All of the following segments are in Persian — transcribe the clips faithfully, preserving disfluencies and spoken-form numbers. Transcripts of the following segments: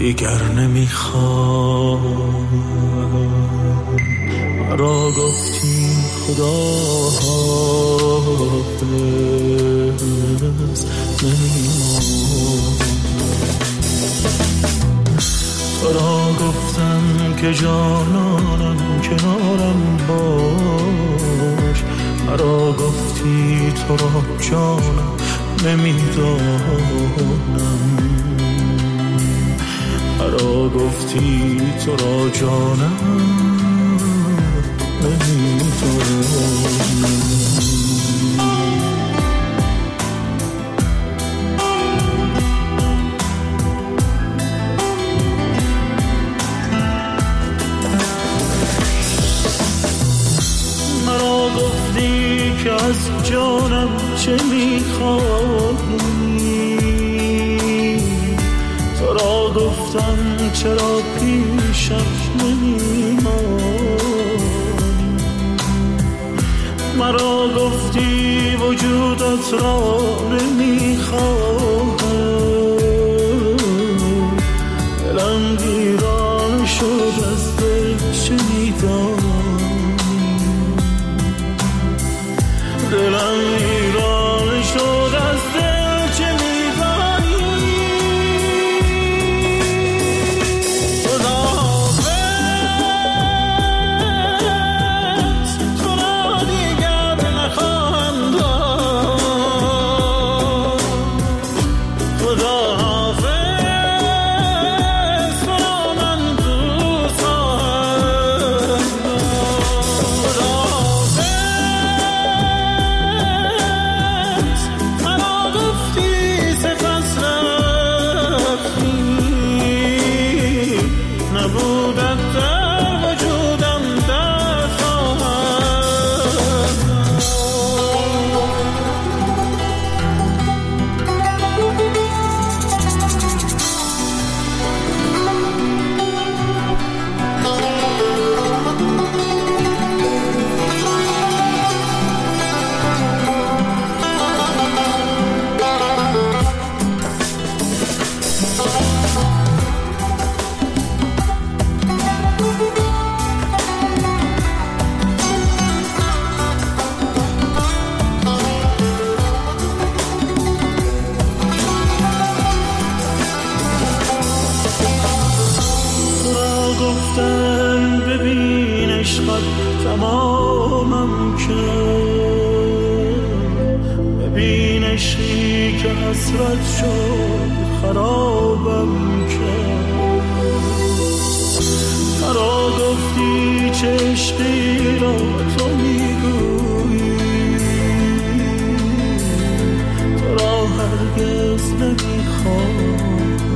دیگر نمیخوام. مرا گفتی خدا حافظ نمیمون. تو را گفتم که جانانم کنارم باش. مرا گفتی تو را جانم نمیدانم. مرا گفتی تو را جانم نمیدانم. مرا گفتی که از جانم چه میخوایی. تو را گفتم چرا پیشم نمیمانی. مرا گفتی وجودت را نمیخواهم. دلم ویران شد از دل شنیدانی. دلم ویران شد از دل چه میدانی. خدا حافظ تو را دیگر نخواهم داد. خدا حافظ تو را من دوست خواهم داد. خدا گفتن ببین عشقت تمامم کرد. ببین عشقی که حسرت شد خرابم کرد. مرا گفتی چه عشقی را تو میگویی. تو را هرگز نمیخوام.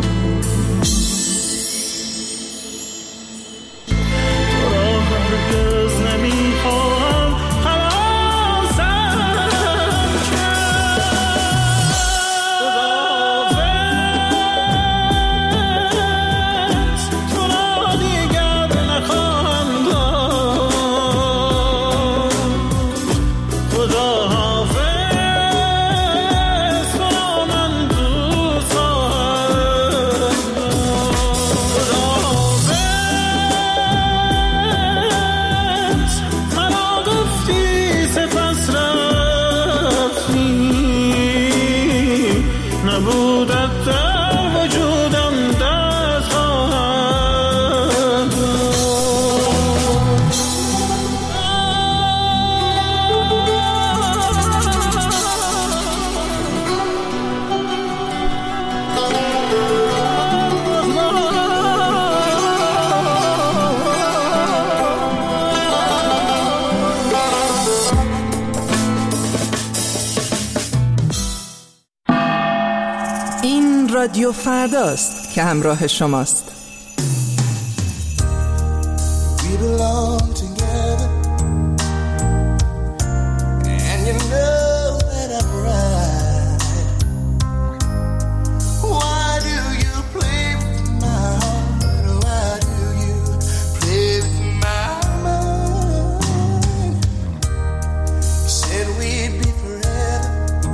رادیو فرداست که همراه شماست.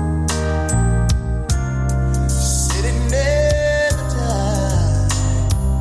Sitting there the time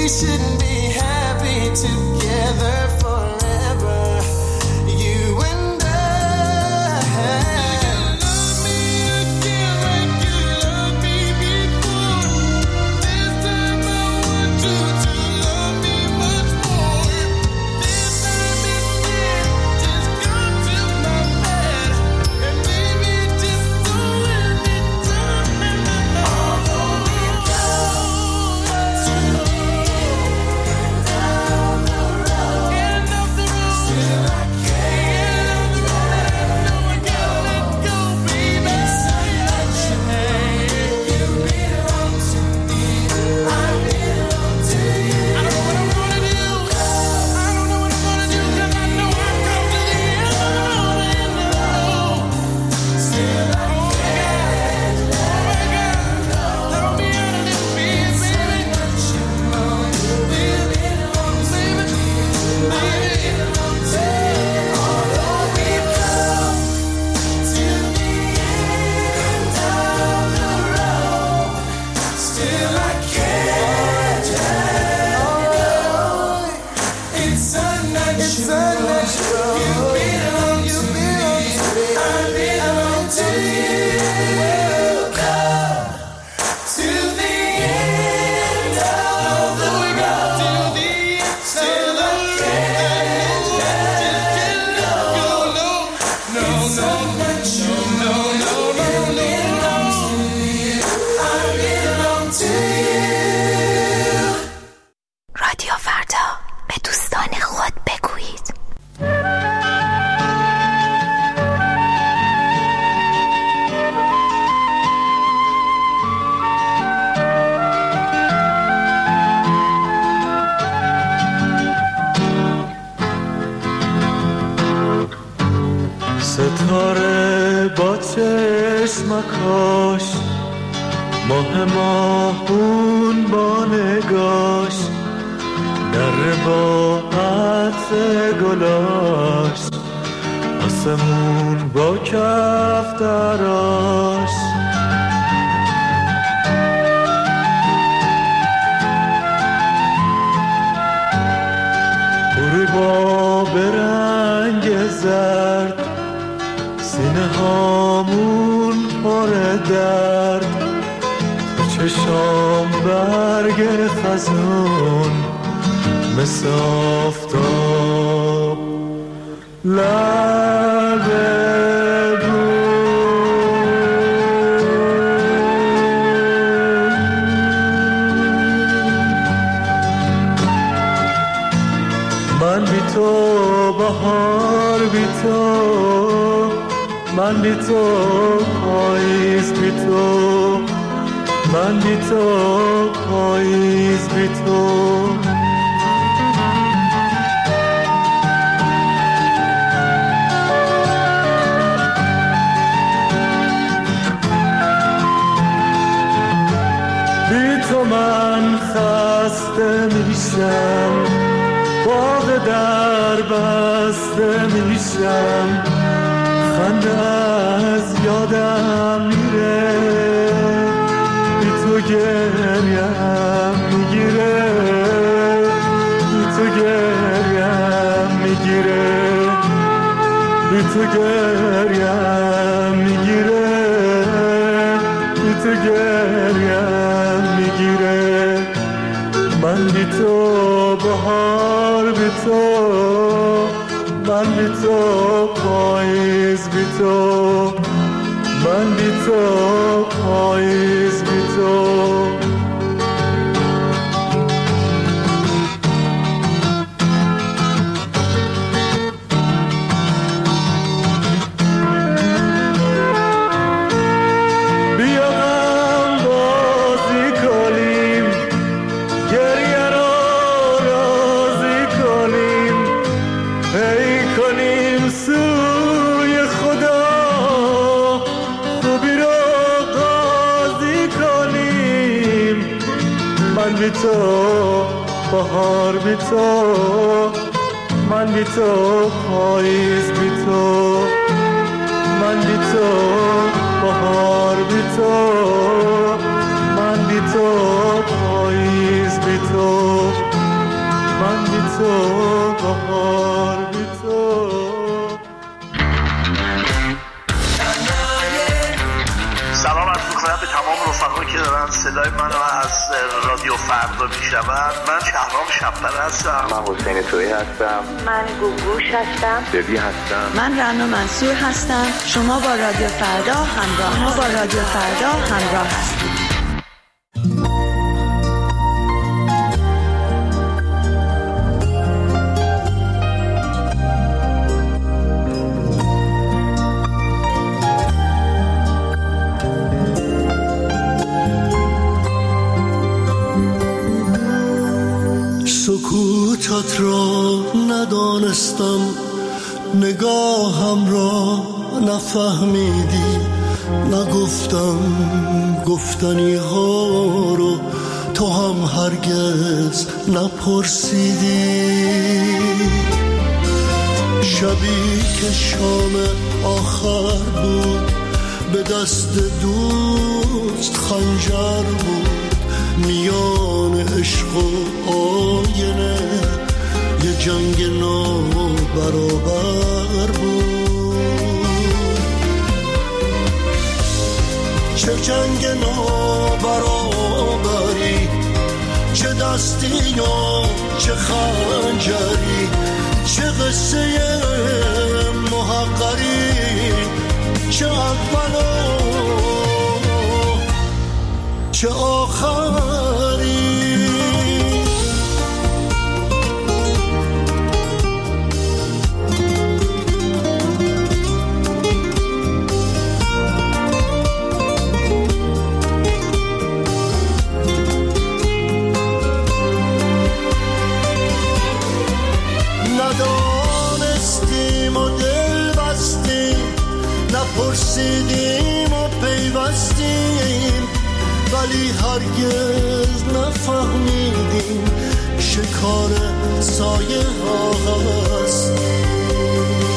shouldn't be happy together forever, you and I. Love me again like you loved me before. This time I want you to love me much more. This time instead, just come to my bed and baby just don't let me down. Although we go to the end of the road, end of the road, still I can't. End of the road, I know I gotta let go, baby. You belong to me, I belong to you. I don't know what I'm gonna do. I don't know what I'm gonna do, 'cause I know I've come to the end of the road, end of the road. Still I can't let go. Throw me out a little bit, baby. You belong to me, baby. Although we've come to the end of the road, still I can't let go. It's unnatural. You belong to me, I belong to you. Come to the end of the road, still I can't let go. No, no, no, no, no, no, no, no. I belong to you. رادیو فردا، به دوستان خود بگویید. ستاره با چشمکاش، ماه ماهون با نگاش، در با عطر گلاش، آسمون با کف دراش. غروبا به رنگ زرد، سینه هامون پر درد، چشام برگ خزون مثل آفتاب لب من بی تو بهار، بی تو من، بی تو پاییز، بی تو من، بی تو پاییز، بی تو بی تو من خسته میشم، باغ در بسته میشم، خنده از یادم میره، بی تو گریم میگیره، بی تو گریم میگیره، بی تو گریم میگیره، بی تو گریم میگیره. من بی تو بهار، بی تو من، بی تو پاییز، بی تو من، بی تو پاییز، بی تو بیا هم بازی کنیم، گریه رو راضی کنیم، ای کنیم سوی خدا، خوبی رو قاضی کنیم. من بی تو بهار، بی تو من، بی تو پاییز، بی تو من، بی تو بهار، بی تو من، بی تو پاییز، بی تو دوستان صدای منو از رادیو فردا میشنوند. من شهرام شب‌پر هستم. من حسین تویی هستم. من گوگوش هستم. ببی هستم. من رنا منصور هستم. شما با رادیو فردا همراه ما با رادیو فردا همراه هستید. سکوتت را ندانستم، نگاهم را نفهمیدی، نگفتم گفتنی ها رو تو هم هرگز نپرسیدی. شبی که شام آخر بود به دست دوست خنجر بود، میان عشق و آینه یه جنگ نابرابر بود. چه جنگ نابرابری، چه دستی و چه خنجری، چه قصه محقری، چه اول و چه آخری. ندانستیم و دل بستیم، نپرسیدیم و پیوستیم، ولی هرگز نفهمیدیم شکار سایه ها هستیم.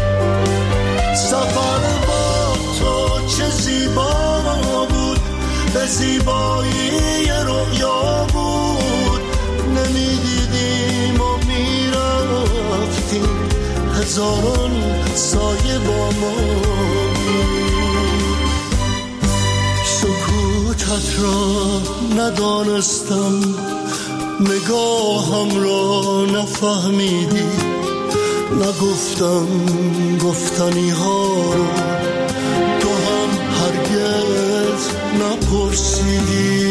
سفر با تو چه زیبا بود، به زیبایی رؤیا بود، نمیدیدیم و میرفتیم، هزاران سایه با ما بود. سکوتت را ندانستم، نگاهم را نفهمیدی، نگفتم گفتنی ها رو تو هم هرگز نپرسیدی.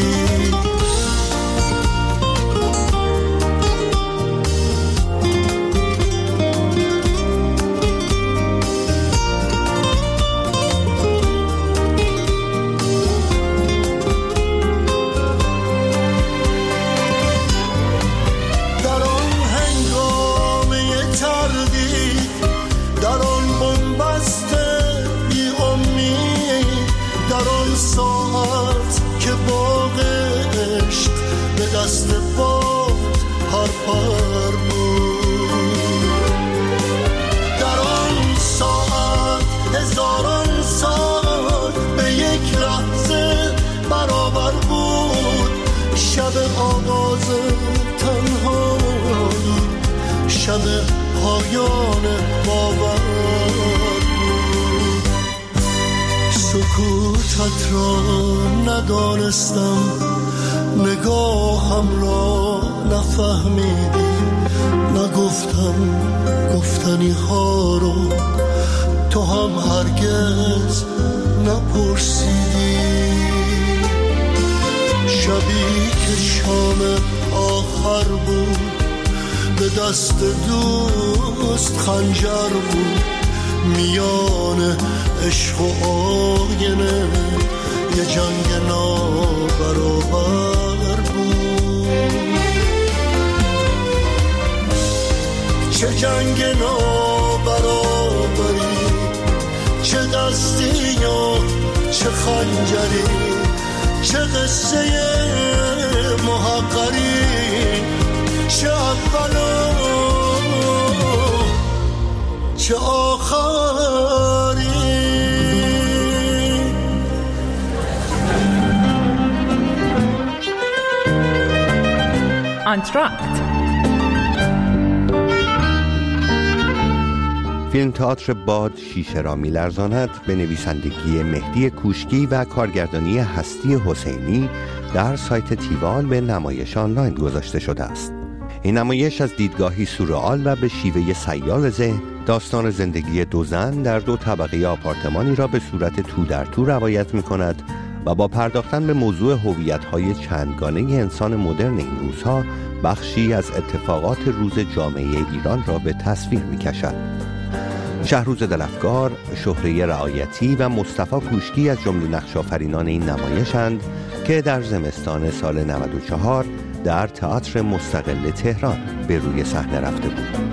دست باد هر پر بود، در آن ساعت هزاران سال به یک لحظه برابر بود. شب آغاز تنهایی، شب پایان باور بود. سکوتت را ندانستم، نگاهم را نفهمیدی، نگفتم گفتنی ها رو تو هم هرگز نپرسیدی. شبی که شام آخر بود به دست دوست خنجر بود، میان عشق و آینه یه جنگ نابرابر بود. چه جنگ نابرابری، چه دستی و چه خنجری، چه قصه محقری، چه اول و چه آخری. آنتراکت فیلم تئاتر باد شیشه را می‌لرزاند به نویسندگی مهدی کوشکی و کارگردانی هستی حسینی در سایت تیوال به نمایش آنلاین گذاشته شده است. این نمایش از دیدگاهی سورئال و به شیوه سیال ذهن داستان زندگی دو زن در دو طبقه آپارتمانی را به صورت تو در تو روایت می‌کند و با پرداختن به موضوع هویت‌های چندگانه انسان مدرن این روزها بخشی از اتفاقات روز جامعه ایران را به تصویر می‌کشد. شهروز دلفگار، شهره رعایتی و مصطفی کوشکی از جمله نقش‌آفرینان این نمایشند که در زمستان سال نود و چهار در تئاتر مستقل تهران به روی صحنه رفته بود.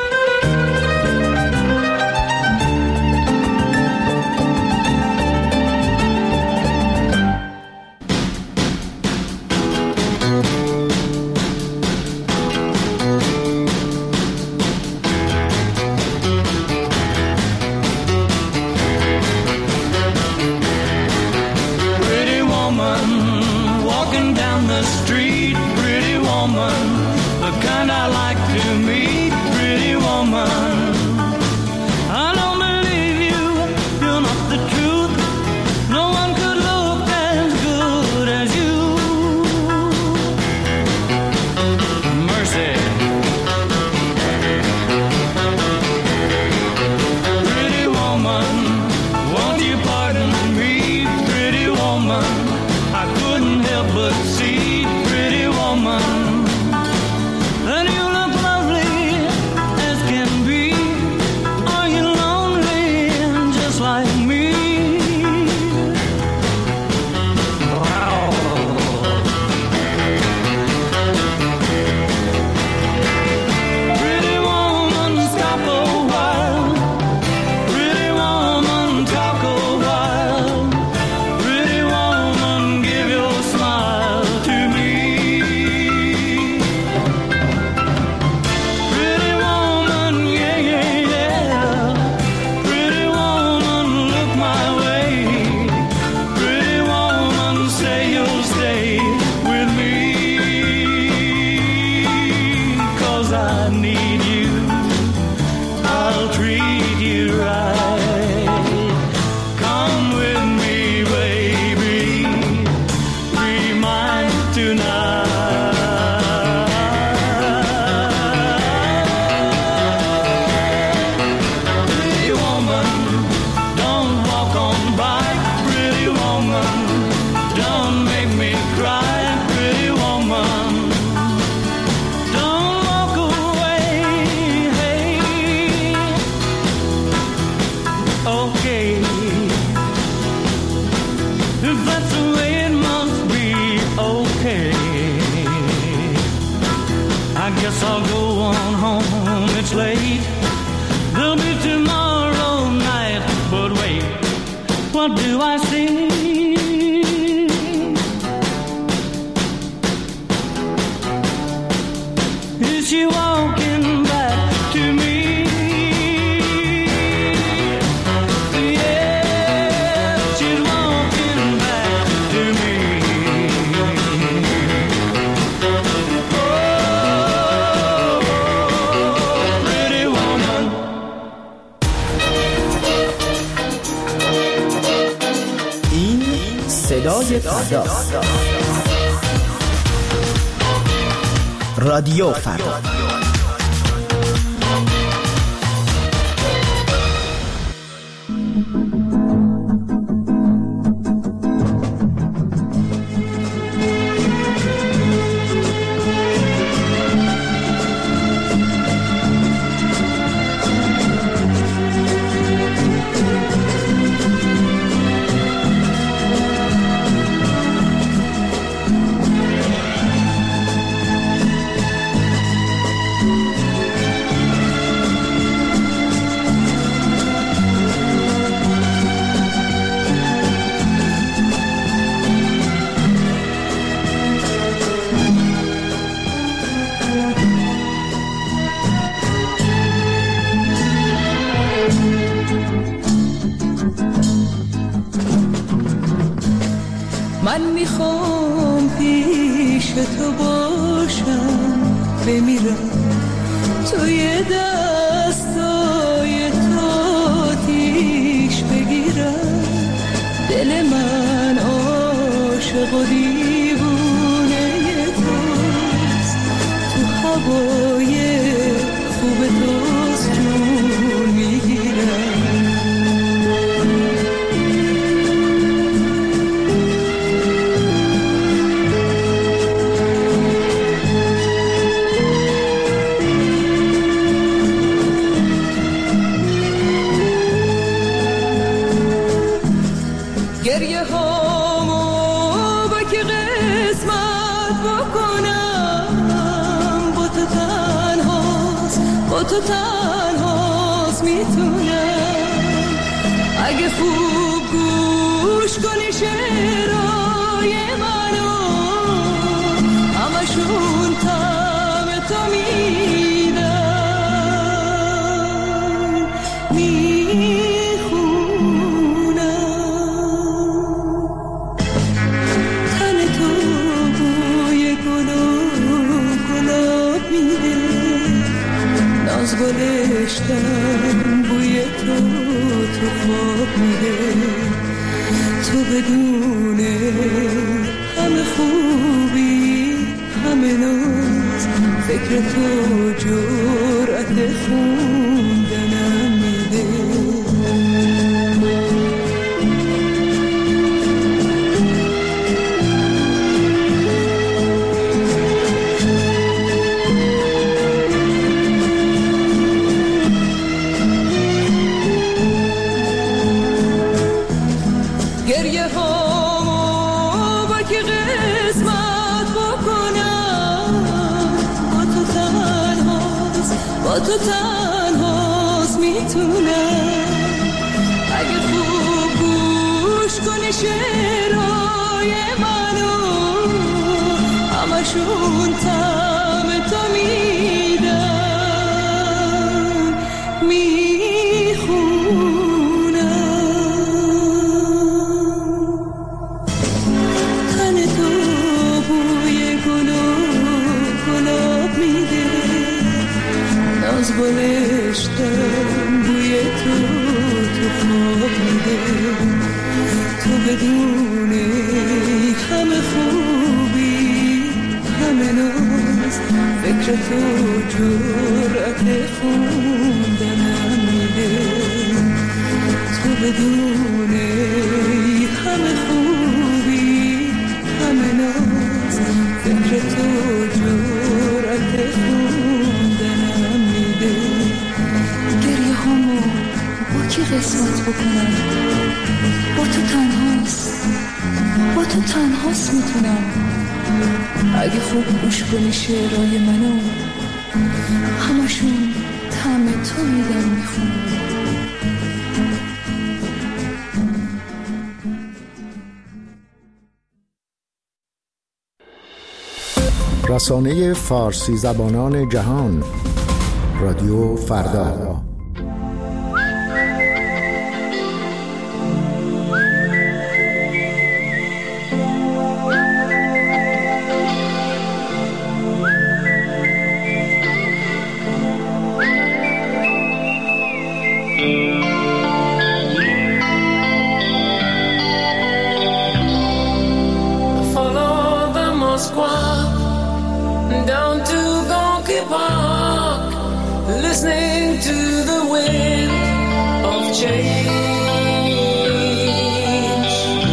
رادیو فردا. من میخوام پیش تو باشم، بمیرم توی دستای تو. پیش بگیرم. دل من عاشق و دیوونه توست، تو هوای خوب توست جون میگیرم. گریه هامو با که قسمت بکنم، با تو تنهاست، با تو تنهاست میتونم. اگه خوب گوش کنی شعرهای منو، همشون طعم تو میدن، میخونم. تن تو بوی گل و گلاب میده، ناز گلشتن بوی تو تو خواب میده. تو بدون همه خوبی همه ناز، فکر تو جرأت خوندنم میده. گریه هامو با که قسمت بکنم، با تو تنهاست، با تو تنهاست میتونم. اگه خوب گوش کنی شعرهای منو، همشون طعم تو میدن، میخونم. تن تو بوی گل و گلاب میده، ناز گلشتن بوی تو تو خواب میده. تو بدون همه خوبی همه ناز، فکر تو جرأت خوندنم میده. تو بدون همه خوبی همه ناز، فکر تو جرأت خوندنم میده. گریه همو با کی قسمت بکنم، با تو تنهاست، با تو تنهاست میتونم. اگه خوب گوش کنی شعرهای منو، همشون طعم تو میدن، میخونم. رسانه فارسی زبانان جهان، رادیو فردا. Down to Gonky Park, listening to the wind of change.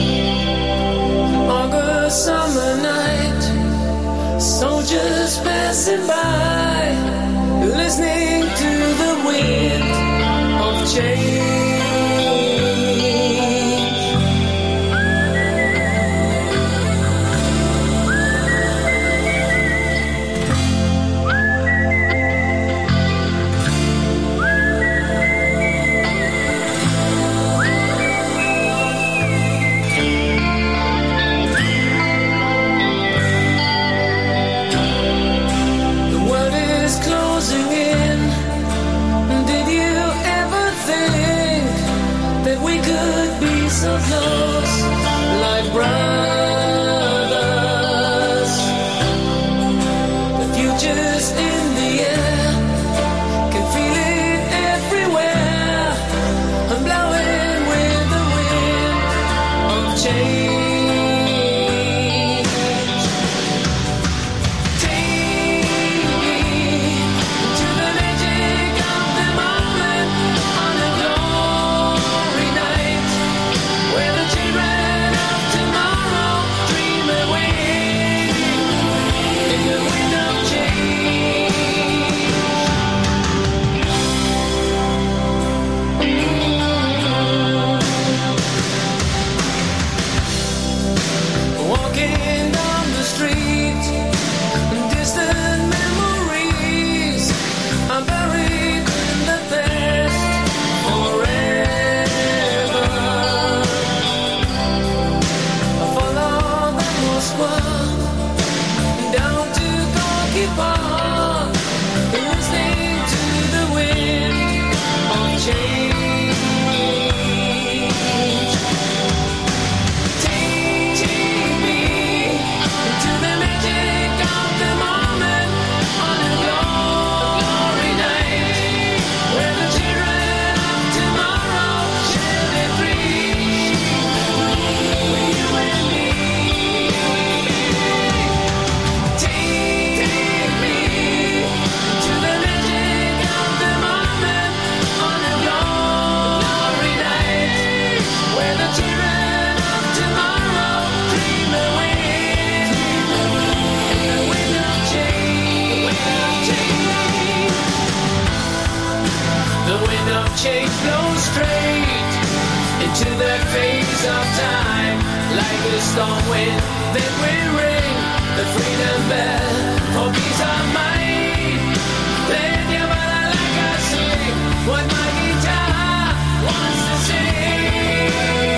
August summer night, soldiers passing by, listening to the wind of change. The world phase of time. Like a storm wind, then we ring the freedom bell for peace of mind. Then you wanna like I sing what my guitar wants to sing.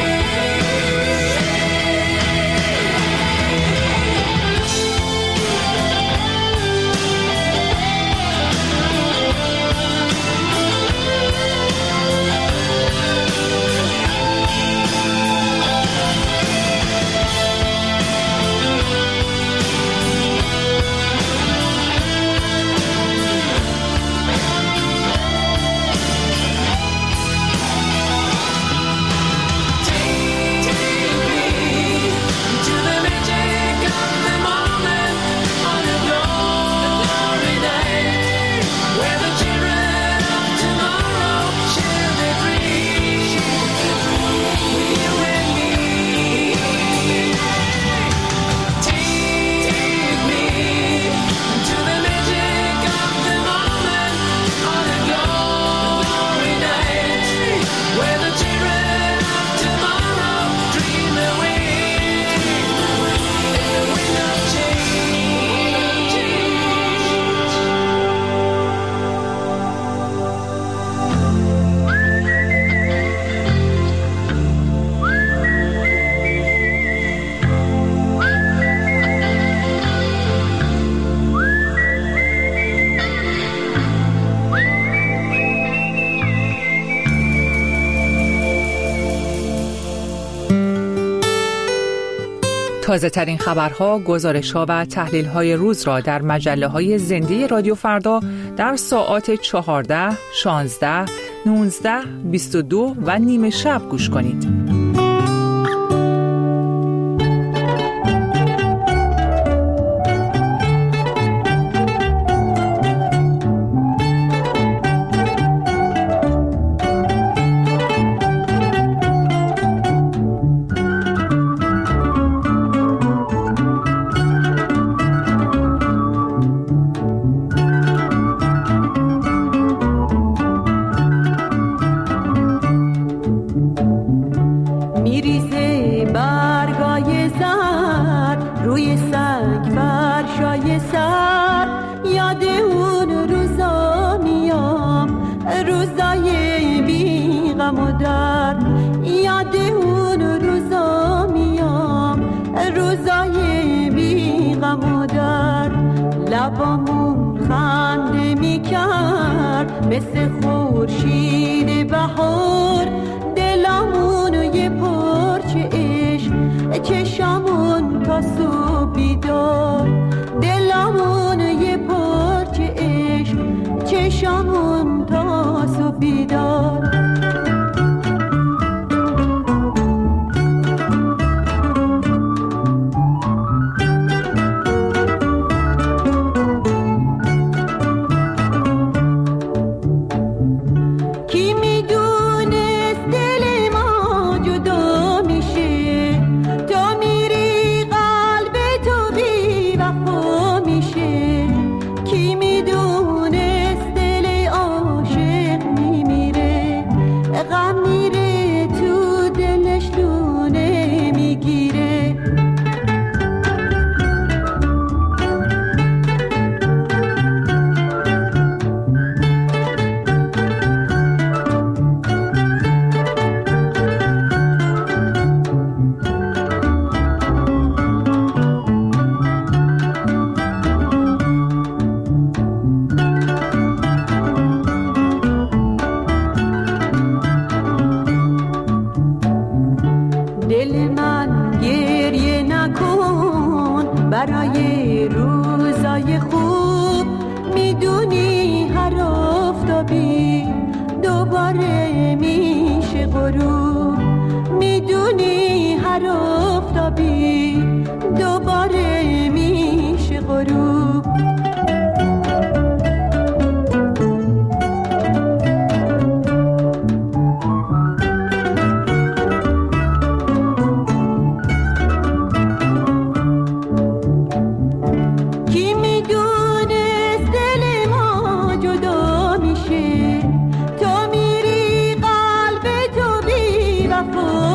تازه ترین خبرها، گزارش‌ها و تحلیل‌های روز را در مجله‌های زنده رادیو فردا در ساعات چهارده، شانزده، نوزده، بیست و دو و نیمه شب گوش کنید. مثل خورشید بهار دلمون یه پرچه عشق چشمون تا صبح بیدار دلمون یه پرچه عشق چشمون تا صبح بیدار برای روزای خوب میدونی هر آفتابی دوباره میشه غروب میدونی هر آفتابی دوباره میشه غروب Oh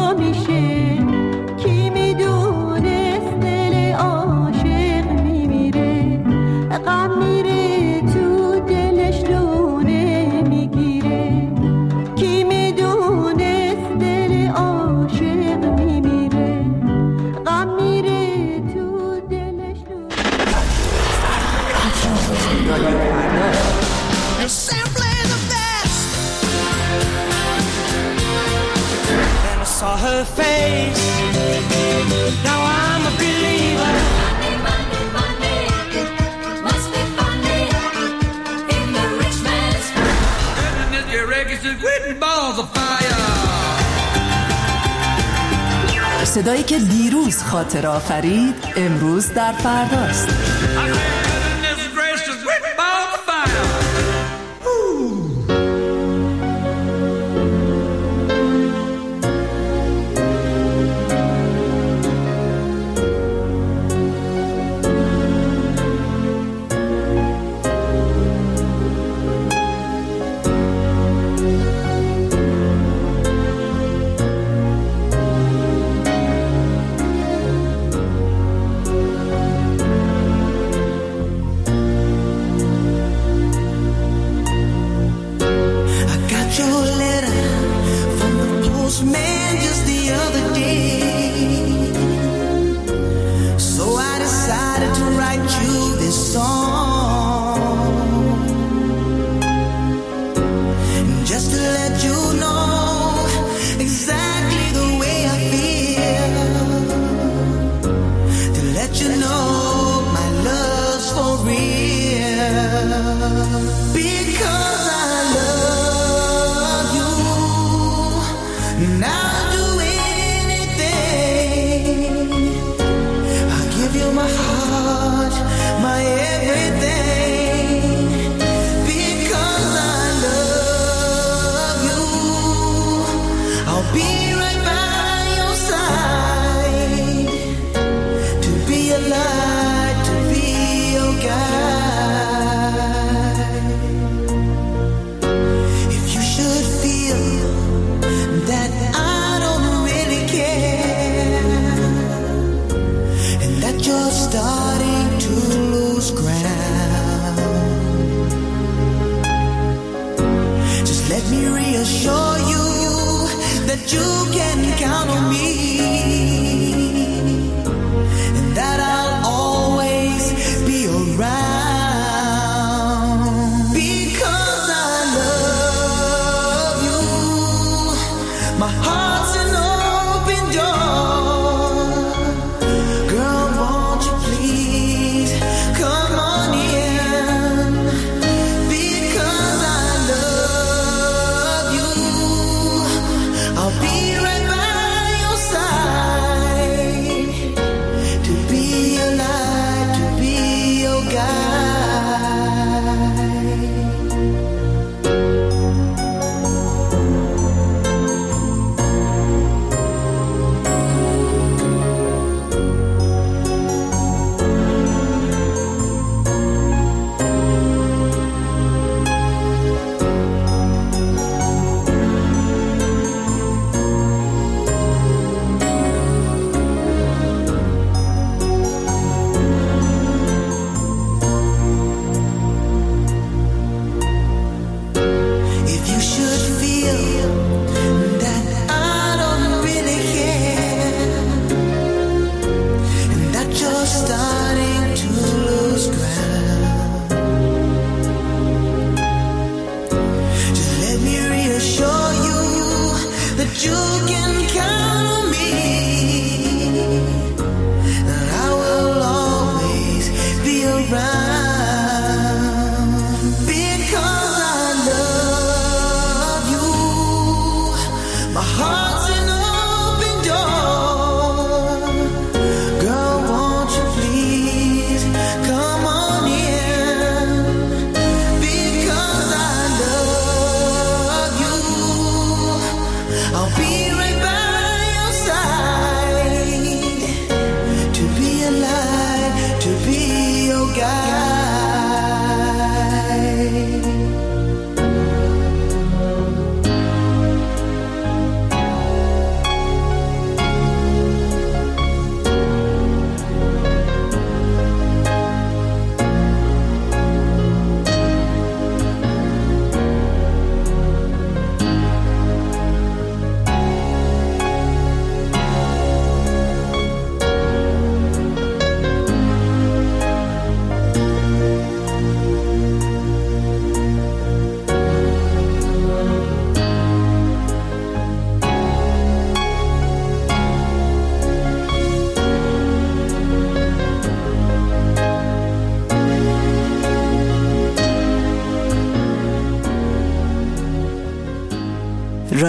her face. Now I'm a believer. Money, money, money, must be funny in the rich man's goodness, your records is written balls of fire. صدایی که دیروز خاطر آفرید امروز در فرداست. I'll be right by your side.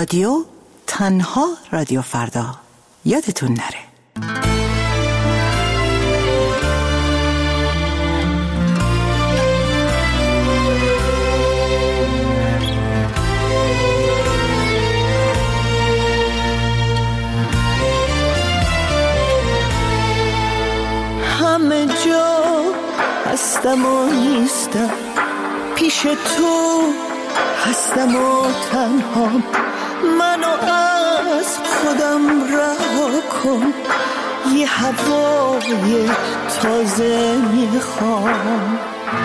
رادیو، تنها رادیو فردا. یادتون نره. همه جا هستم و نیستم، پیش تو هستم و تنها، منو از خودم رها کن، یه هوای تازه میخوام.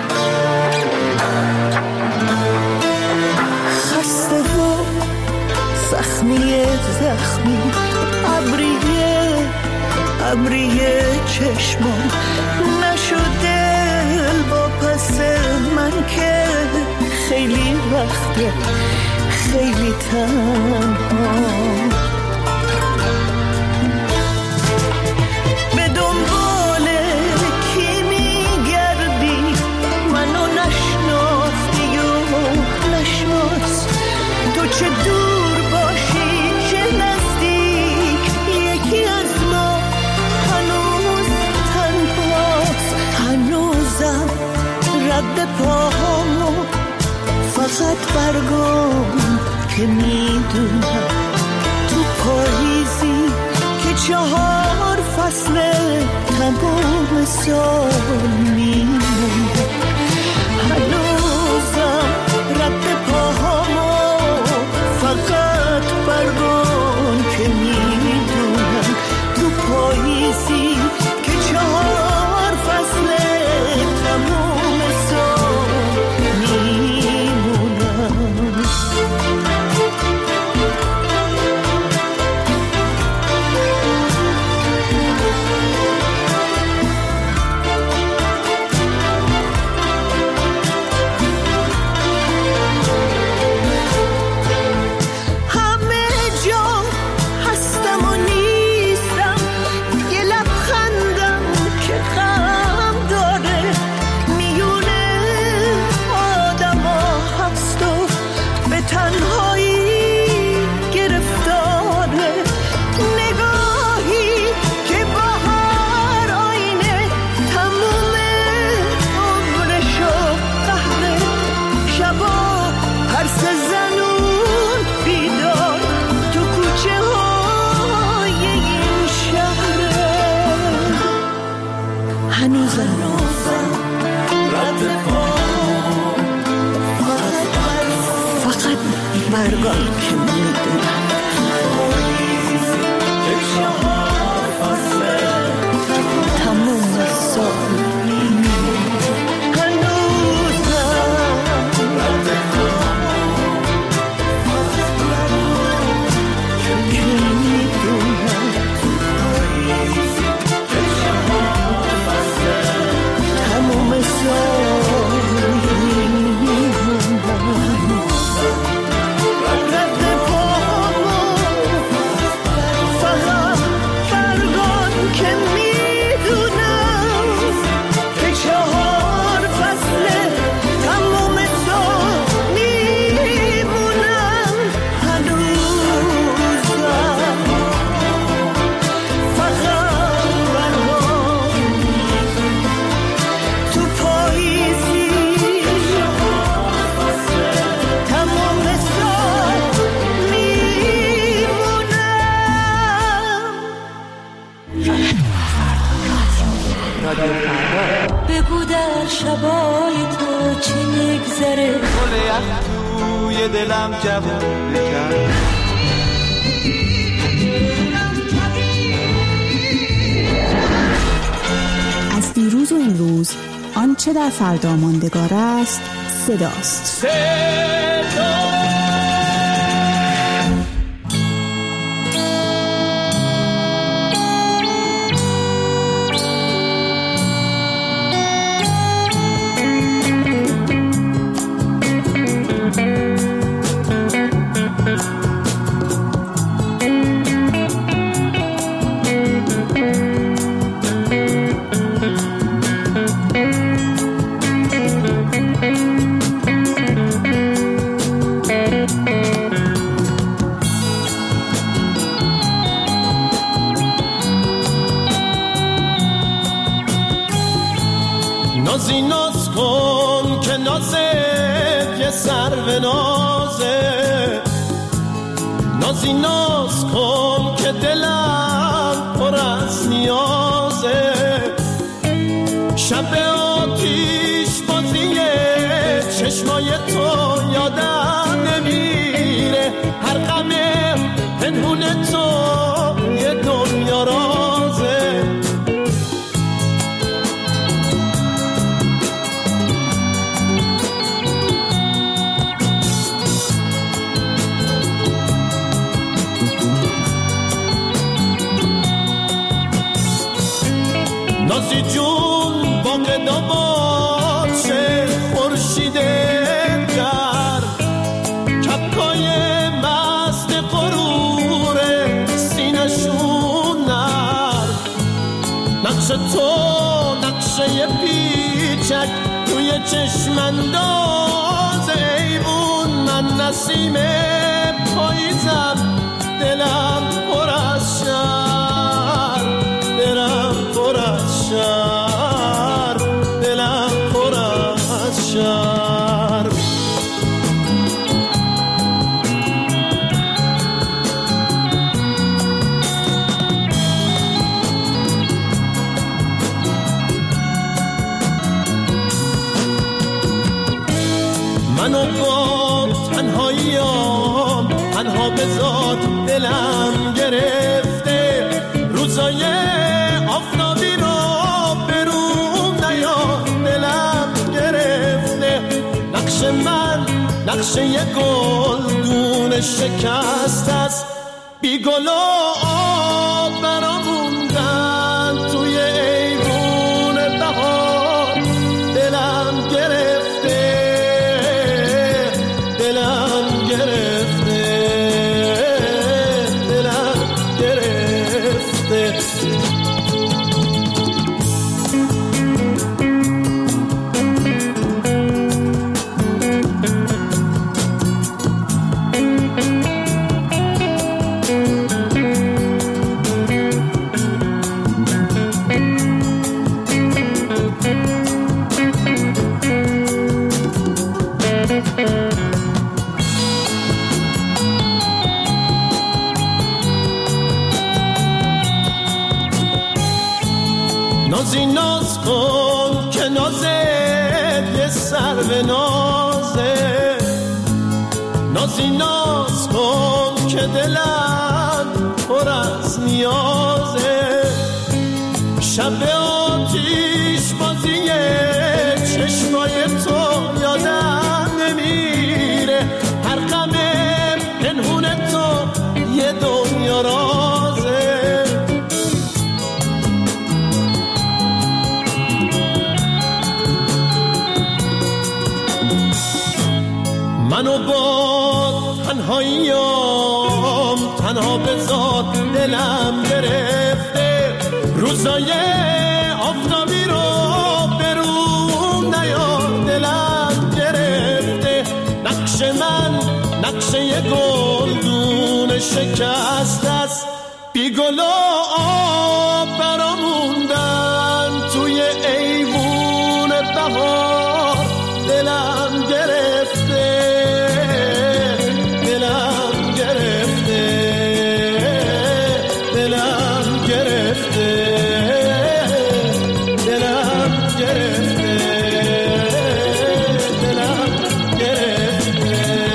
خسته و زخمی زخمی، ابریه ابریه چشمم، نشده با پس من که خیلی وقته خیلی تنها. به دنبال کی میگردی، منو نشناختی و نشناس، تو چه دور باشی چه نزدیک، یکی از ما هنوز تنهاست. هنوزم رد پاهامو فقط برگم که میدونم تو پاییزی که چهار فصل تمام سال میمونم. هنوزم رد پاهامو فقط برگم که میدونم تو پاییزی که چهار فصل تمام سال میمونم. بگو در شبای تو چی میگذره، گل یخ توی دلم جوون بکن. از دیروز و امروز آنچه در فردا ماندگار است صداست. صدا نازی ناز کن که نازت یه سرو نازه، نازی ناز کن که دلم پر از نیازه، شب آتیش بازیه چشمای تو یادم نمیره، هر غم پنهون تو یه دنیا رازه. نازی جون باغ داماد چه خورشیده در کپکای مست غرور سینشون نر، نقش تو نقشه پیچک توی چشم انداز ایوون، من نسیم پاییزم دلم پر از شر، دلم پر از شر، دلم پر از شر. منو با تنهاییام تنها بذار، دلم گرفته روزای آفتابی رو بروم نیار، دلم گرفته نقش من نقشه یه گلدون شکست است، بی گل و آب برام موندن توی ایوون بهار، دلم گرفته دلم گرفته دلم گرفته. نازی ناز کن که نازت یه سرو نازه، نازی ناز کن که دلم پر از نیازه، شب آتیش بازیه چشمای تو یادم نمیره، هر غم پنهون تو یه دنیا رازه. منو با تنهاییام تنها بذار، دلم گرفته روزای آفتابی رو بروم نیار، دلم گرفته نقش من نقشه یه گلدون شکست است، بی گل و آب برام موندن توی ایوون بهار، دلم گرفته دلم گرفته دلم گرفته دلم گرفته دلم گرفته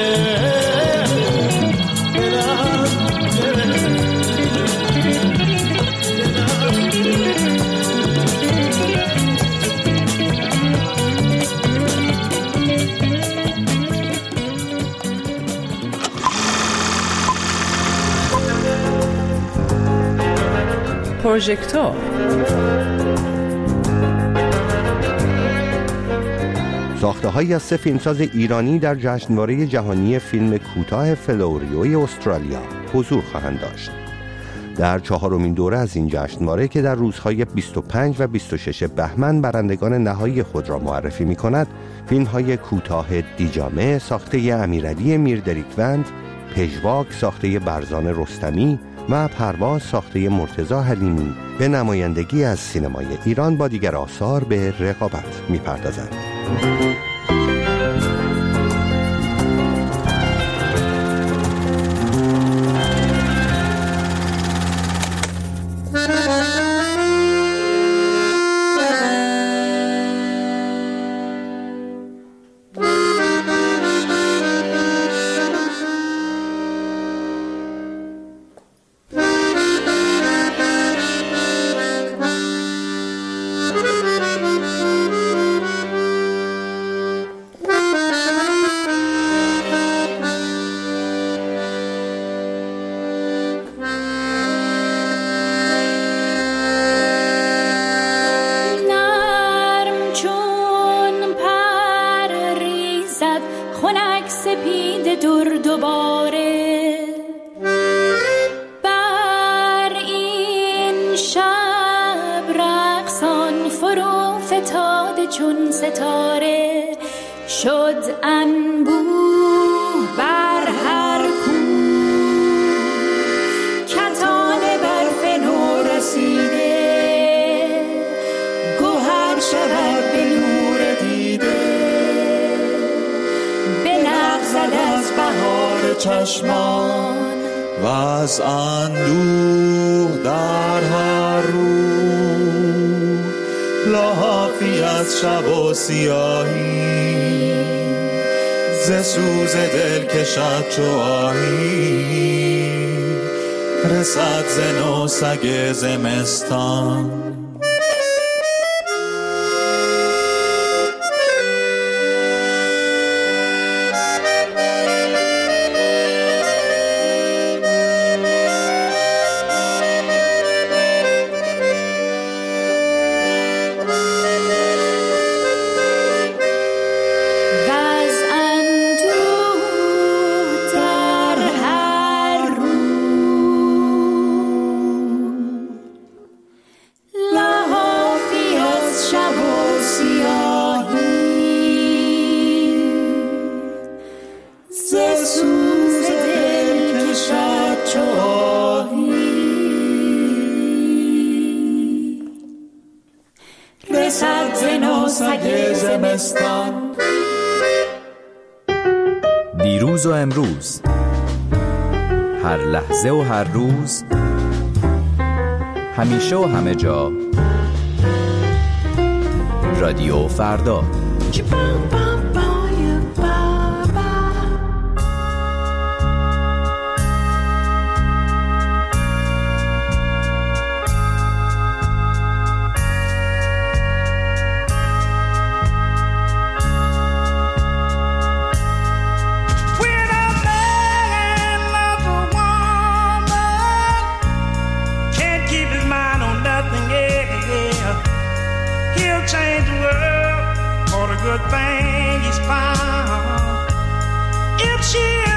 پروژکتور ساخته‌هایی از سه فیلمساز ایرانی در جشنواره جهانی فیلم کوتاه فلوریوی استرالیا حضور خواهند داشت. در چهارمین دوره از این جشنواره که در روزهای بیست و پنج و بیست و شش بهمن برندگان نهایی خود را معرفی می‌کند، فیلم‌های کوتاه دیجامه ساخته امیرعلی میردریکوند، پژواک ساخته برزان رستمی و پرواز ساخته مرتضی حلیمی به نمایندگی از سینمای ایران با دیگر آثار به رقابت می‌پردازند. چون ستاره شد انبوه بر هر کو، کتان برف نو رسیده گوهر شود به نور دیده، بلغزد از بهار چشمان و از اندوه در هر رو، لحافی از شب و سیاهی ز سوز دل کشد چو آهی، رسد ز نو سگ زمستان. دیروز و امروز، هر لحظه و هر روز، همیشه و همه جا، رادیو فردا. Change the world for the good thing he's found. If she